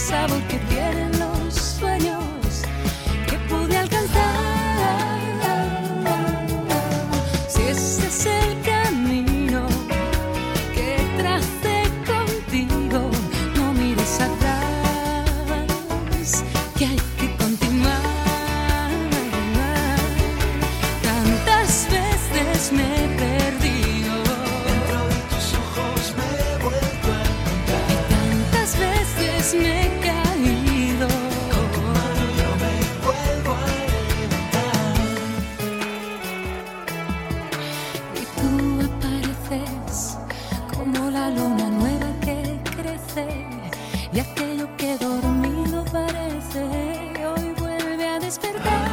sabor que tienen los sueños que pude alcanzar. Si ese es el camino que tracé contigo, no mires atrás, que hay que continuar. Tantas veces me he perdido, Dentro de tus ojos me he vuelto a encontrar. y tantas veces me he caído. Yo me vuelvo a levantar. Y tú apareces como la luna nueva que crece, y aquello que dormido parece hoy vuelve a despertar.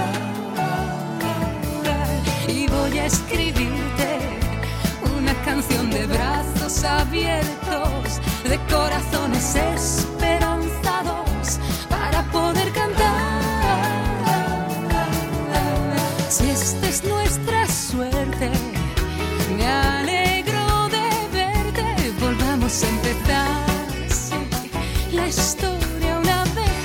Y voy a escribirte una canción de brazos abiertos, de corazones esperanzados, para poder cantar. Si esta es nuestra suerte, me alegro de verte. Volvamos a empezar, sí, la historia una vez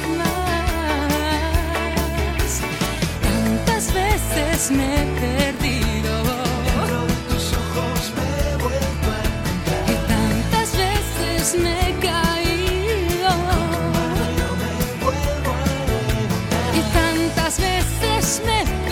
más. Tantas veces me he perdido, Dentro de tus ojos me he vuelto a encontrar. y tantas veces me he caído, Yo me vuelvo a levantar. y tantas veces me he